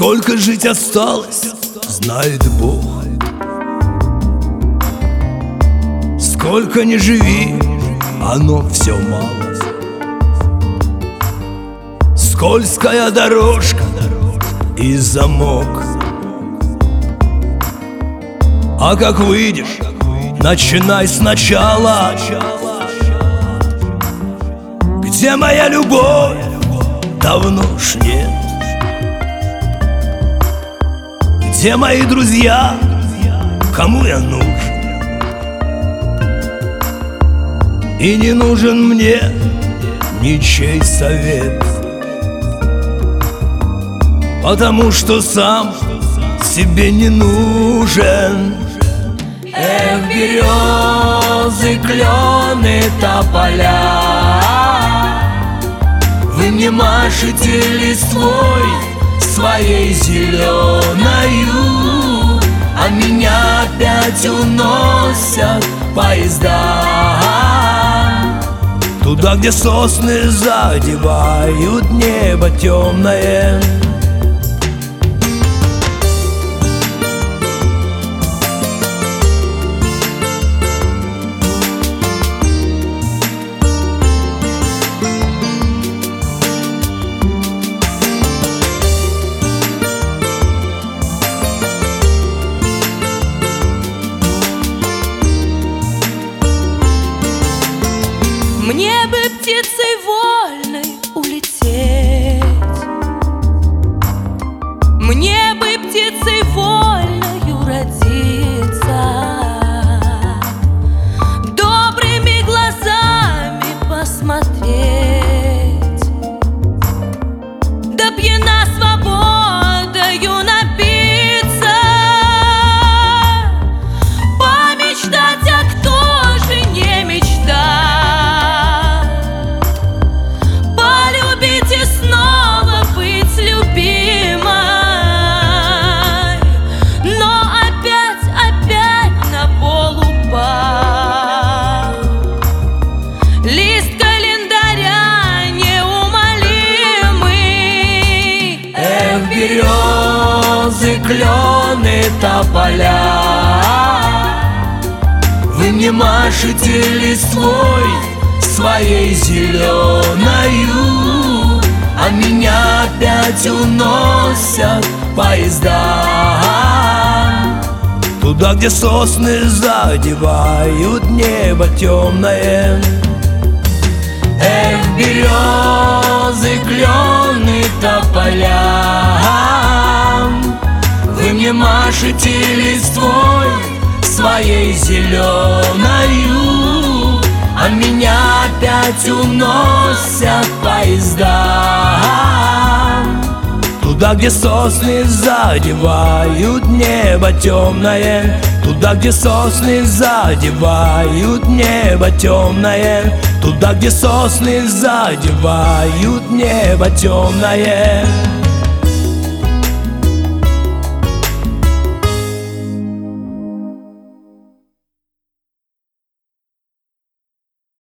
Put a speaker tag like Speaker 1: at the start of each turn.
Speaker 1: Сколько жить осталось, знает Бог. Сколько ни живи, оно все мало. Скользкая дорожка и замок. А как выйдешь, начинай сначала. Где моя любовь? Давно ж нет. Где мои друзья? Кому я нужен? И не нужен мне ничей совет, потому что сам себе не нужен.
Speaker 2: Эх, березы, клены, тополя, вы мне машете листвой своей зеленою, а меня опять уносят поезда
Speaker 1: туда, где сосны задевают небо темное.
Speaker 2: Мне бы птицей вольной улететь, мне бы птицей вольною родиться, добрыми глазами посмотреть, да пьяна свободою напиться, помечтать, а кто же не мечтает. Березы, клены, тополя, вы мне машете листвой своей зеленою, а меня опять уносят поезда
Speaker 1: туда, где сосны задевают небо темное.
Speaker 2: Эх, березы, клены, тополя, вы мне машете листвой своей зеленою, а меня опять уносят поезда
Speaker 1: туда, где сосны задевают небо темное. Туда, где сосны задевают небо темное. Туда, где сосны задевают небо темное.